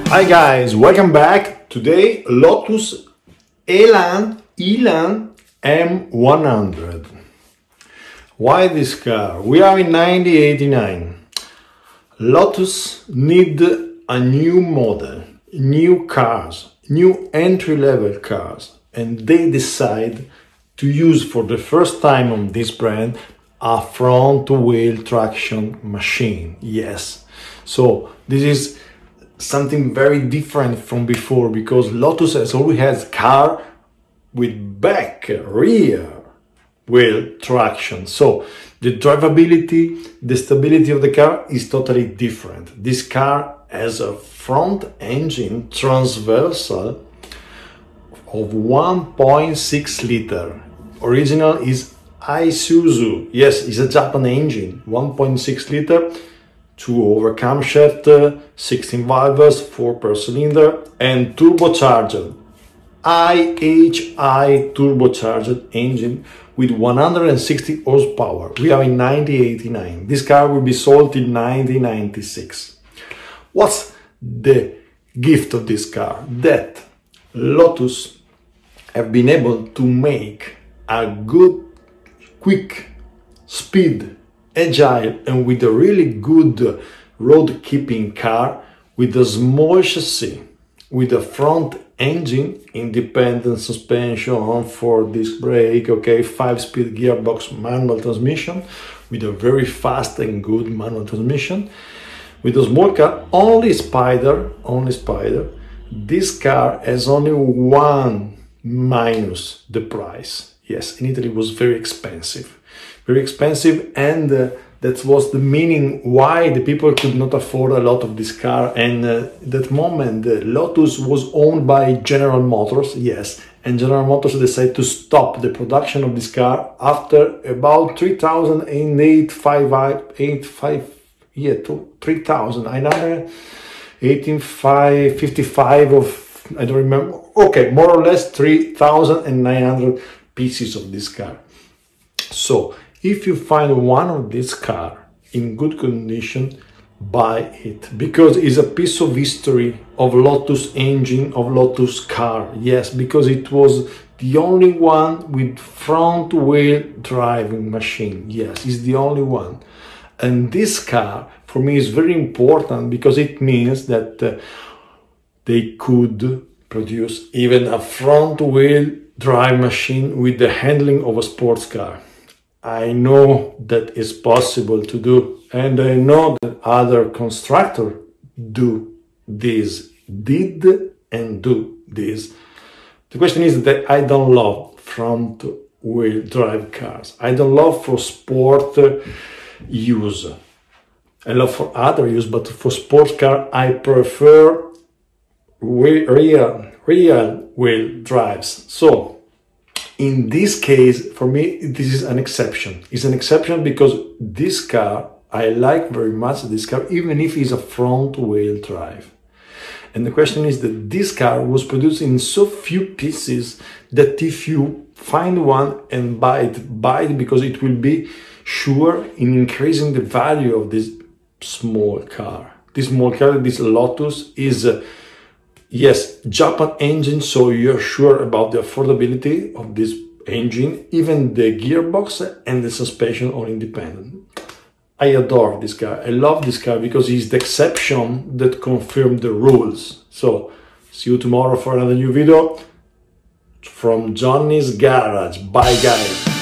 Hi guys, welcome back. Today Lotus Elan M100. Why this car? We are in 1989. Lotus need a new model, new cars, new entry-level cars, and they decide to use for the first time on this brand a front-wheel traction machine. Yes, so this is something very different from before, because Lotus has always had car with back, rear wheel traction. So the drivability, the stability of the car is totally different. This car has a front engine transversal of 1.6 liter. Original is Isuzu. Yes, it's a Japan engine, 1.6 liter. 2 over camshaft, 16 valves, 4 per cylinder, and turbocharged, IHI turbocharged engine with 160 horsepower. We are in 1989. This car will be sold in 1996. What's the gift of this car? That Lotus have been able to make a good, quick, speed, agile, and with a really good road keeping car with a small chassis, with a front engine, independent suspension, 4-disc brake, okay, 5-speed gearbox manual transmission with a very fast and good manual transmission. With a small car, only Spider, this car has only one minus the price. Yes, in Italy it was very expensive, and that was the meaning why the people could not afford a lot of this car. And that moment Lotus was owned by General Motors, yes, and General Motors decided to stop the production of this car after about 3,955 of, I don't remember, okay, more or less 3,900 pieces of this car. So if you find one of this car in good condition, buy it, because it's a piece of history of Lotus engine, of Lotus car. Yes, because it was the only one with front wheel driving machine. Yes, it's the only one. And this car for me is very important, because it means that they could produce even a front wheel drive machine with the handling of a sports car. I know that it's possible to do, and I know that other constructors did and do this. The question is that I don't love front wheel drive cars. I don't love for sport use. I love for other use, but for sports car I prefer rear wheel drives. So in this case, for me, this is an exception. It's an exception because this car, I like very much this car, even if it's a front wheel drive. And the question is that this car was produced in so few pieces that if you find one and buy it, because it will be sure in increasing the value of this small car. This small car, this Lotus, is yes, Japan engine, so you're sure about the affordability of this engine. Even the gearbox and the suspension are independent. I adore this car. I love this car because it's the exception that confirms the rules. So, see you tomorrow for another new video from Johnny's Garage. Bye guys!